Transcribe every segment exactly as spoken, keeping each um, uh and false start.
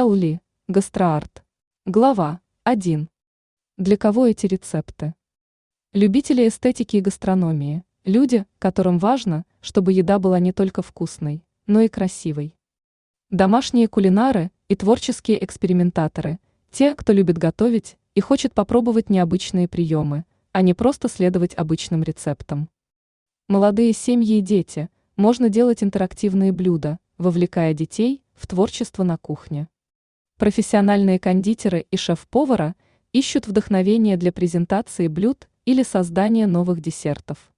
Эл Ли, гастроарт. Глава один. Для кого эти рецепты? Любители эстетики и гастрономии, люди, которым важно, чтобы еда была не только вкусной, но и красивой. Домашние кулинары и творческие экспериментаторы, те, кто любит готовить и хочет попробовать необычные приемы, а не просто следовать обычным рецептам. Молодые семьи и дети, можно делать интерактивные блюда, вовлекая детей в творчество на кухне. Профессиональные кондитеры и шеф-повара ищут вдохновение для презентации блюд или создания новых десертов.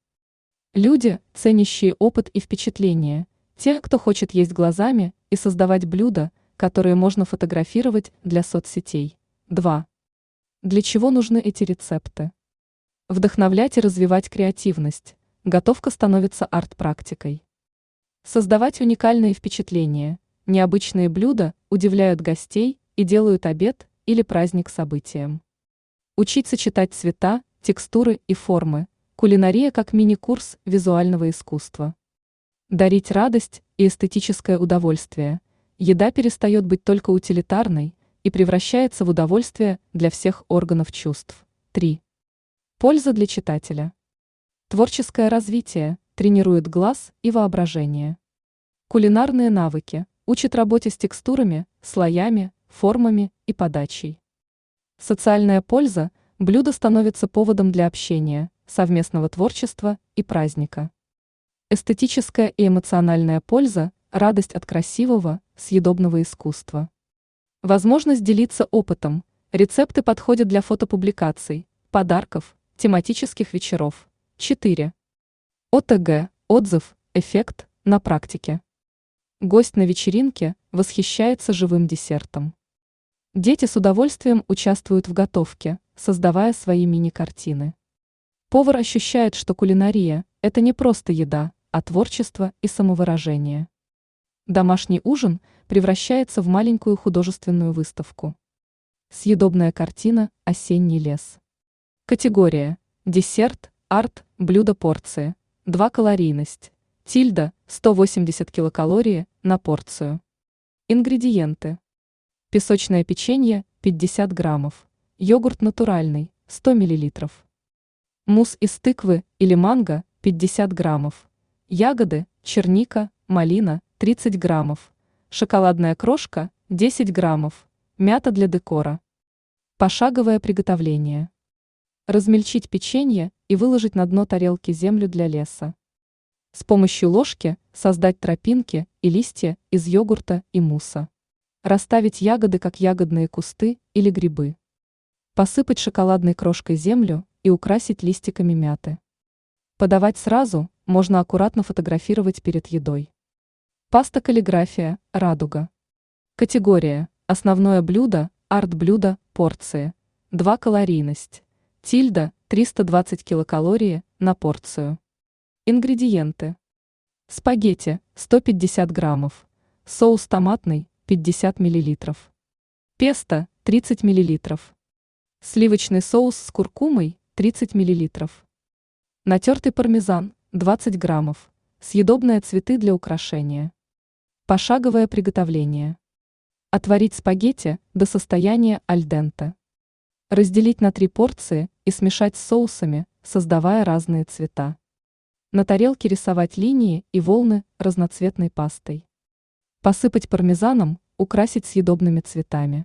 Люди, ценящие опыт и впечатления, те, кто хочет есть глазами и создавать блюда, которые можно фотографировать для соцсетей. два. Для чего нужны эти рецепты? Вдохновлять и развивать креативность. Готовка становится арт-практикой. Создавать уникальные впечатления. Необычные блюда удивляют гостей и делают обед или праздник событием. Учить сочетать цвета, текстуры и формы. Кулинария как мини-курс визуального искусства. Дарить радость и эстетическое удовольствие. Еда перестает быть только утилитарной и превращается в удовольствие для всех органов чувств. три. Польза для читателя. Творческое развитие тренирует глаз и воображение. Кулинарные навыки учат работе с текстурами, слоями, формами и подачей. Социальная польза – блюдо становится поводом для общения, совместного творчества и праздника. Эстетическая и эмоциональная польза – радость от красивого, съедобного искусства. Возможность делиться опытом, рецепты подходят для фотопубликаций, подарков, тематических вечеров. четыре. О Т Г – отзыв, эффект, на практике. Гость на вечеринке восхищается живым десертом. Дети с удовольствием участвуют в готовке, создавая свои мини-картины. Повар ощущает, что кулинария – это не просто еда, а творчество и самовыражение. Домашний ужин превращается в маленькую художественную выставку. Съедобная картина «Осенний лес». Категория: десерт, арт, блюдо, порции. два. Калорийность. Тильда – сто восемьдесят килокалорий на порцию. Ингредиенты. Песочное печенье – пятьдесят граммов. Йогурт натуральный – сто миллилитров. Мусс из тыквы или манго – пятьдесят граммов. Ягоды, черника, малина – тридцать граммов. Шоколадная крошка – десять граммов. Мята для декора. Пошаговое приготовление. Размельчить печенье и выложить на дно тарелки землю для леса. С помощью ложки создать тропинки и листья из йогурта и мусса. Расставить ягоды как ягодные кусты или грибы. Посыпать шоколадной крошкой землю и украсить листиками мяты. Подавать сразу, можно аккуратно фотографировать перед едой. Паста-каллиграфия, радуга. Категория: основное блюдо, арт-блюдо, порции. два. Калорийность. Тильда – триста двадцать килокалорий на порцию. Ингредиенты. Спагетти – сто пятьдесят граммов. Соус томатный – пятьдесят миллилитров. Песто – тридцать миллилитров. Сливочный соус с куркумой – тридцать миллилитров. Натертый пармезан – двадцать граммов. Съедобные цветы для украшения. Пошаговое приготовление. Отварить спагетти до состояния аль денте. Разделить на три порции и смешать с соусами, создавая разные цвета. На тарелке рисовать линии и волны разноцветной пастой. Посыпать пармезаном, украсить съедобными цветами.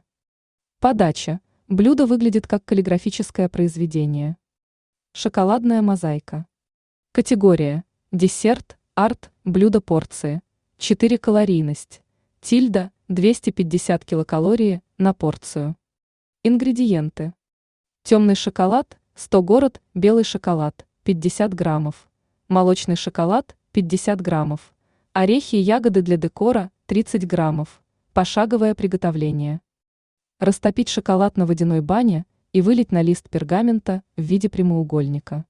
Подача. Блюдо выглядит как каллиграфическое произведение. Шоколадная мозаика. Категория: десерт, арт, блюдо, порции. четыре. Калорийность. Тильда – двести пятьдесят килокалорий на порцию. Ингредиенты. Темный шоколад – сто город, белый шоколад – пятьдесят граммов. Молочный шоколад – пятьдесят граммов. Орехи и ягоды для декора – тридцать граммов. Пошаговое приготовление. Растопить шоколад на водяной бане и вылить на лист пергамента в виде прямоугольника.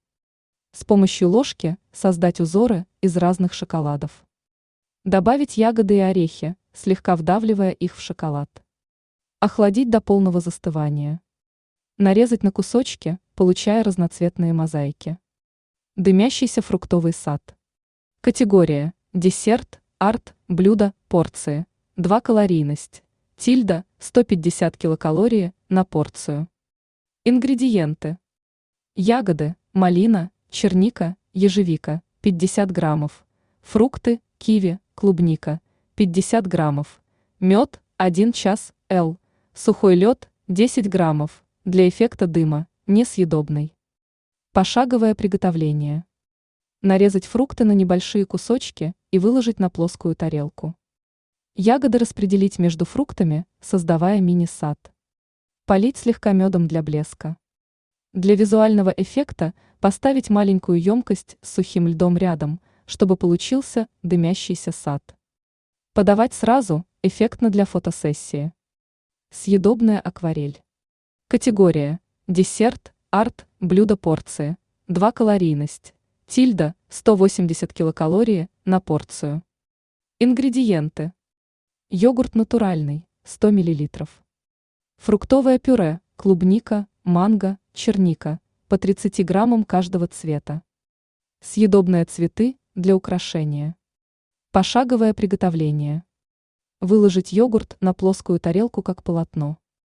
С помощью ложки создать узоры из разных шоколадов. Добавить ягоды и орехи, слегка вдавливая их в шоколад. Охладить до полного застывания. Нарезать на кусочки, получая разноцветные мозаики. Дымящийся фруктовый сад. Категория: десерт, арт, блюдо, порции. два. Калорийность. тильда сто пятьдесят килокалорий на порцию. Ингредиенты. Ягоды, малина, черника, ежевика, пятьдесят граммов. Фрукты, киви, клубника, пятьдесят граммов. Мед, один час, л. Сухой лед, десять граммов. Для эффекта дыма, несъедобный. Пошаговое приготовление. Нарезать фрукты на небольшие кусочки и выложить на плоскую тарелку. Ягоды распределить между фруктами, создавая мини-сад. Полить слегка медом для блеска. Для визуального эффекта поставить маленькую емкость с сухим льдом рядом, чтобы получился дымящийся сад. Подавать сразу, эффектно для фотосессии. Съедобная акварель. Категория. Десерт, арт, блюдо порции. два калорийность. Тильда сто восемьдесят килокалорий на порцию. Ингредиенты. Йогурт натуральный сто миллилитров. Фруктовое пюре, клубника, манго, черника по тридцати граммам каждого цвета. Съедобные цветы для украшения. Пошаговое приготовление. Выложить йогурт на плоскую тарелку как полотно.